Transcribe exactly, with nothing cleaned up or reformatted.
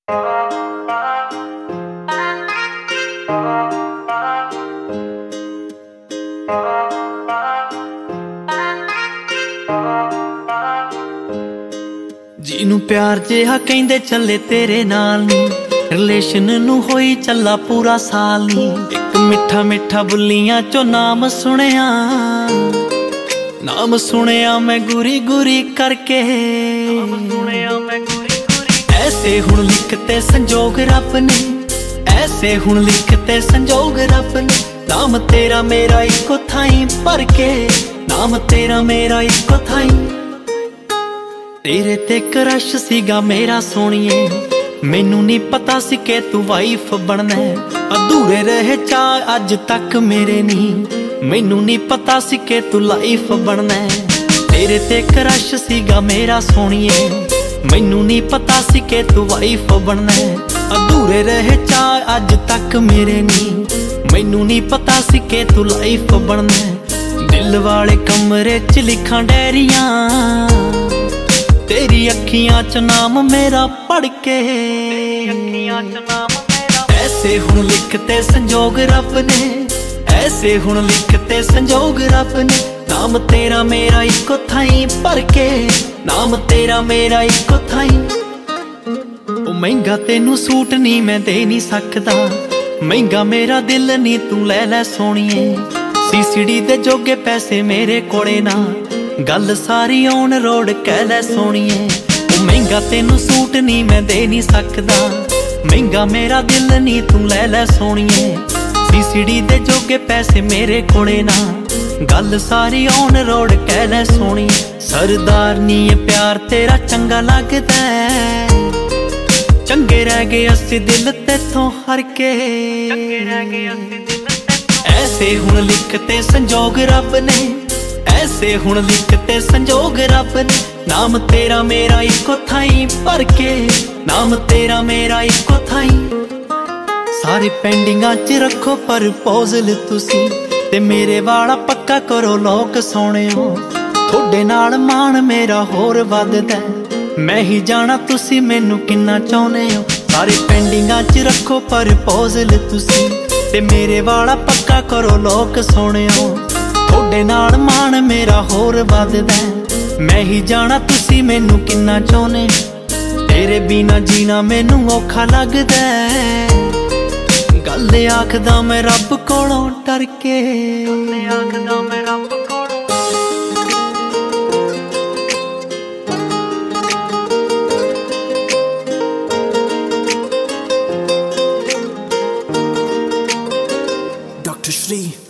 ਜਿਹਨੂੰ ਪਿਆਰ ਜਿਹਾ ਕਹਿੰਦੇ ਚੱਲੇ ਤੇਰੇ ਨਾਲ ਨੀ, ਰਿਲੇਸ਼ਨ ਨੂੰ ਹੋਈ ਚੱਲਾ ਪੂਰਾ ਸਾਲ ਨੀ। ਇੱਕ ਮਿੱਠਾ ਮਿੱਠਾ ਬੁੱਲੀਆਂ ਚੋਂ ਨਾਮ ਸੁਣਿਆ, ਨਾਮ ਸੁਣਿਆ ਮੈਂ ਗੁਰੀ ਗੁਰੀ ਕਰਕੇ, ਨਾਮ ਸੁਣਿਆ ਮੈਂ ਗੁਰੀ ਗੁਰੀ। ਐਸੇ ਹੁਣ ਲਿਖਤੇ ਸੰਜੋਗ ਰੱਬ ਨੇ, ਐਸੇ ਹੁਣ ਲਿਖਤੇ ਸੰਜੋਗ ਰੱਬ ਨੇ। ਨਾਮ ਤੇਰਾ ਮੇਰਾ ਇੱਕੋ ਥਾਈਂ ਭਰ ਕੇ, ਨਾਮ ਤੇਰਾ ਮੇਰਾ ਇੱਕੋ ਥਾਈਂ। ਤੇਰੇ ਤੇ ਕਰਸ਼ ਸੀਗਾ ਮੇਰਾ ਸੋਹਣੀਏ, ਮੈਨੂੰ ਨੀ ਪਤਾ ਸੀ ਕਿ ਤੂੰ ਵਾਈਫ ਬਣਨਾ। ਅਧੂਰੇ ਰਹੇ ਚਾਅ ਅੱਜ ਤੱਕ ਮੇਰੇ ਨੀ, ਮੈਨੂੰ ਨੀ ਪਤਾ ਸੀ ਕਿ ਤੂੰ ਲਾਈਫ ਬਣਨਾ। ਤੇਰੇ ਤੇ ਕਰਸ਼ ਸੀਗਾ ਮੇਰਾ ਸੋਹਣੀਏ, ਮੈਨੂੰ ਨੀ ਪਤਾ ਸੀ ਕਿ ਤੂੰ ਵਾਈਫ ਬਣਨਾ। ਅਧੂਰੇ ਰਹੇ ਚਾਅ ਅੱਜ ਤੱਕ ਮੇਰੇ ਨੀ, ਮੈਨੂੰ ਨੀ ਪਤਾ ਸੀ ਕਿ ਤੂੰ ਲਾਈਫ ਬਣਨਾ। ਦਿਲ ਵਾਲੇ ਕਮਰੇ 'ਚ ਲਿਖਾਂ ਡੈਰੀਆਂ, ਤੇਰੀ ਅੱਖੀਆਂ 'ਚ ਨਾਮ ਮੇਰਾ ਪੜ ਕੇ, ਅੱਖੀਆਂ 'ਚ ਨਾਮ ਮੇਰਾ। ਐਸੇ ਹੁਣ ਲਿਖਤੇ ਸੰਜੋਗ ਰੱਬ ਨੇ, ਐਸੇ ਹੁਣ ਲਿਖਤੇ ਸੰਜੋਗ ਰੱਬ ਨੇ। ਨਾਮ ਤੇਰਾ ਮੇਰਾ ਇੱਕੋ ਥਾਈਂ ਭਰ ਕੇ, ਨਾਮ ਤੇਰਾ ਮੇਰਾ ਇੱਕੋ ਥਾਈਂ। ਉਹ ਮਹਿੰਗਾ ਤੈਨੂੰ ਸੂਟ ਨਹੀਂ ਮੈਂ ਦੇ ਨਹੀਂ ਸਕਦਾ, ਮਹਿੰਗਾ ਮੇਰਾ ਦਿਲ ਨਹੀਂ ਤੂੰ ਲੈ ਲੈ ਸੋਹਣੀਏ। ਸੀਸੀਡੀ ਦੇ ਜੋਗੇ ਪੈਸੇ ਮੇਰੇ ਕੋਲੇ ਨਾ, ਗੱਲ ਸਾਰੀ ਔਨ ਰੋਡ ਕਹਿ ਲੈ ਸੋਹਣੀਏ। ਉਹ ਮਹਿੰਗਾ ਤੈਨੂੰ ਸੂਟ ਨਹੀਂ ਮੈਂ ਦੇ ਨਹੀਂ ਸਕਦਾ, ਮਹਿੰਗਾ ਮੇਰਾ ਦਿਲ ਨਹੀਂ ਤੂੰ ਲੈ ਲੈ ਸੋਹਣੀਏ। ਸੀਸੀਡੀ ਦੇ ਜੋਗੇ ਪੈਸੇ ਮੇਰੇ ਕੋਲੇ ਨਾ, ਗੱਲ ਸਾਰੀ ਔਨ ਰੋਡ ਕਹਿ ਲੈ ਸੋਹਣੀ। ਸਰਦਾਰ ਨੀ ਇਹ ਪਿਆਰ ਤੇਰਾ ਚੰਗਾ ਲੱਗਦਾ, ਚੰਗੇ ਰਹਿ ਗਏ ਅਸੀਂ ਦਿਲ ਤੇਥੋਂ ਹਰ ਕੇ, ਚੰਗੇ ਰਹਿ ਗਏ ਅਸੀਂ ਦਿਲ ਤੇਥੋਂ। ਐਸੇ ਹੁਣ ਲਿਖਤੇ ਸੰਜੋਗ ਰੱਬ ਨੇ, ਐਸੇ ਹੁਣ ਲਿਖਤੇ ਸੰਜੋਗ ਰੱਬ ਨੇ। ਨਾਮ ਤੇਰਾ ਮੇਰਾ ਇੱਕੋ ਥਾਈਂ ਭਰ ਕੇ, ਨਾਮ ਤੇਰਾ ਮੇਰਾ ਇੱਕੋ ਥਾਈਂ। ਸਾਰੇ ਪੈਂਡਿੰਗਾਂ 'ਚ ਰੱਖੋ ਪ੍ਰਪੋਜ਼ਲ ਤੁਸੀਂ, ਤੇ ਮੇਰੇ ਵਾਲਾ ਪੱਕਾ ਕਰੋ ਲੋਕ ਸੋਹਣਿਓ। ਤੁਹਾਡੇ ਨਾਲ ਮਾਣ ਮੇਰਾ ਹੋਰ ਵੱਧਦਾ, ਮੈਂ ਹੀ ਜਾਣਾ ਤੁਸੀਂ ਮੈਨੂੰ ਕਿੰਨਾ ਚਾਹੁੰਦੇ ਹੋ। ਸਾਰੇ ਪੈਂਡਿੰਗਾਂ 'ਚ ਰੱਖੋ ਪ੍ਰਪੋਜ਼ਲ ਤੁਸੀਂ, ਤੇ ਮੇਰੇ ਵਾਲਾ ਪੱਕਾ ਕਰੋ ਲੋਕ ਸੋਹਣਿਓ। ਤੁਹਾਡੇ ਨਾਲ ਮਾਣ ਮੇਰਾ ਹੋਰ ਵੱਧਦਾ, ਮੈਂ ਹੀ ਜਾਣਾ ਤੁਸੀਂ ਮੈਨੂੰ ਕਿੰਨਾ ਚਾਹੁੰਦੇ। ਤੇਰੇ ਬਿਨਾ ਜੀਣਾ ਮੈਨੂੰ ਔਖਾ ਲੱਗਦਾ, ਗੱਲ ਆਖਦਾ ਮੈਂ ਰੱਬ ਕੋਲੋਂ ਡਰ ਕੇ, ਗੱਲ ਆਖਦਾ ਮੈਂ ਰੱਬ ਕੋਲੋਂ। ਡਾਕਟਰ ਸ਼੍ਰੀ